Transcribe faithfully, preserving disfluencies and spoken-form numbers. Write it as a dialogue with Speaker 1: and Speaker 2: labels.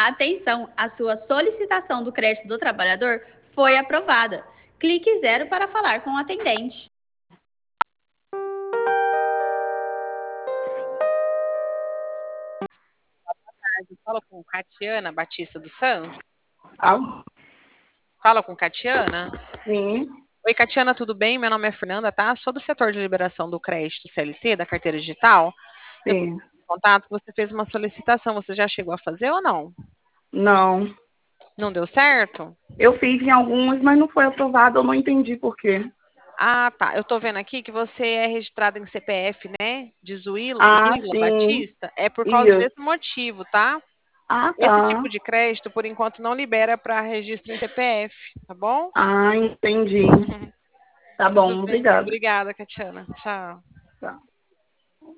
Speaker 1: Atenção, a sua solicitação do crédito do trabalhador foi aprovada. Clique zero para falar com o atendente.
Speaker 2: Fala com Catiana Batista dos Santos.
Speaker 3: Alô?
Speaker 2: Fala com Catiana.
Speaker 3: Sim.
Speaker 2: Oi, Catiana, tudo bem? Meu nome é Fernanda, tá? Sou do setor de liberação do crédito C L T, da carteira digital. Eu tô
Speaker 3: Sim.
Speaker 2: em contato, você fez uma solicitação, você já chegou a fazer ou não?
Speaker 3: Não.
Speaker 2: Não deu certo?
Speaker 3: Eu fiz em alguns, mas não foi aprovado, eu não entendi por quê.
Speaker 2: Ah, tá. Eu tô vendo aqui que você é registrada em C P F, né? De Zuíla,
Speaker 3: Ah,
Speaker 2: Zuíla
Speaker 3: sim.
Speaker 2: Batista. É por causa
Speaker 3: Isso.
Speaker 2: desse motivo, tá?
Speaker 3: Ah,
Speaker 2: Esse
Speaker 3: tá.
Speaker 2: tipo de crédito, por enquanto, não libera para registro em C P F, tá bom?
Speaker 3: Ah, entendi. Tá
Speaker 2: Tudo
Speaker 3: bom,
Speaker 2: bem.
Speaker 3: obrigada.
Speaker 2: Obrigada, Catiana. Tchau.
Speaker 3: Tá.